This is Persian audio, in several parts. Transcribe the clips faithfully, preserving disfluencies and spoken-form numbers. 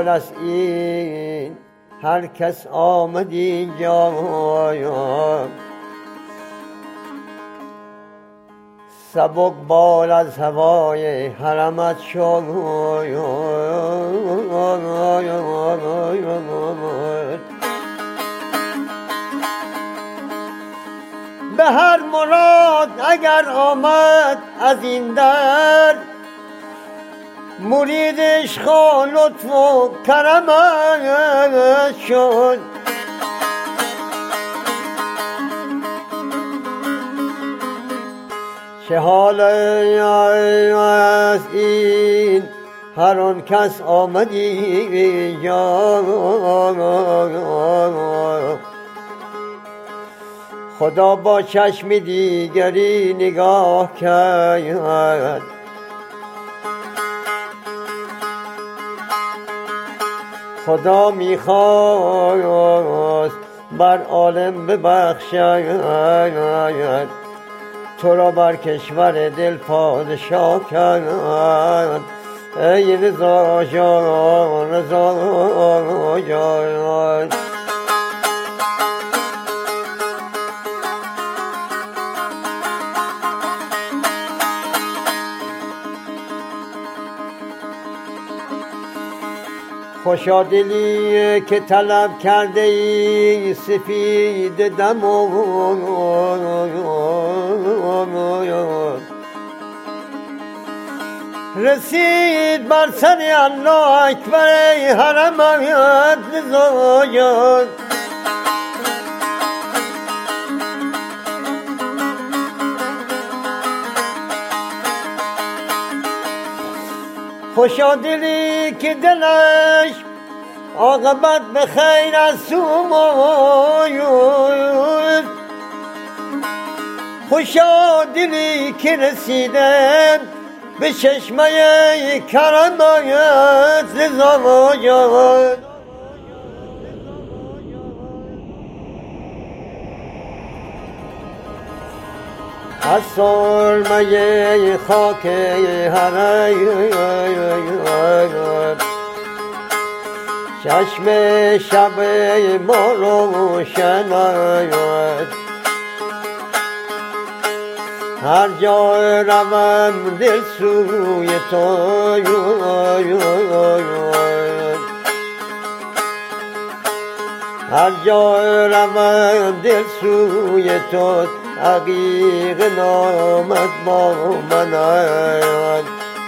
بال است این هر کس آمد اینجا، سبک بال از هوای حرمت شد. به هر مراد اگر آمد از این در، مرید عشق و لطف و کرمت شد. چه حال است این هر آن کس آمدی اینجا، خدا با چشم دیگری نگاه کرد، خدا میخواست بر عالم ببخشد، تو را بر کشور دل پادشاه کرد. ای رضا جان، رضا جان، خوشا دلی که طلب کرده ای سفید دمون، رسید بر سر الله اکبر ای حرمت رضایت. خوشا دلی که دلش عاقبت به خیر از سوماید، خوشا دلی که رسیده به چشمه کرمت رضایت. از سرمه خاک حرم چشم شب ما روشن آید، هر جا روم دل سوی تو، هر جا روم دل سوی تو، عقیق نامت با من آید.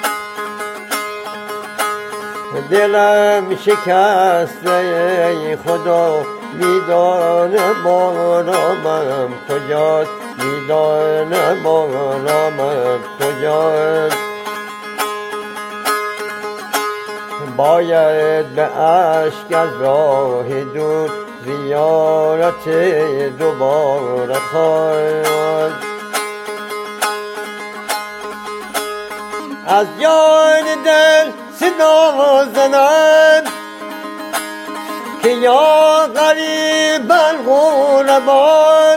دلم شکسته ای خدا، میدانه بارامم کجاست، میدانه بارامم کجاست. باید به اشک از راه دور زیارت دوباره خواهد، از جان دل صدا زنم که یا غریب الغربان،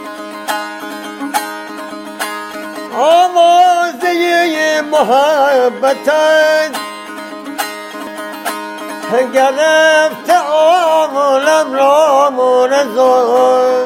آوازه محبتت گرفت عالم را مرزان.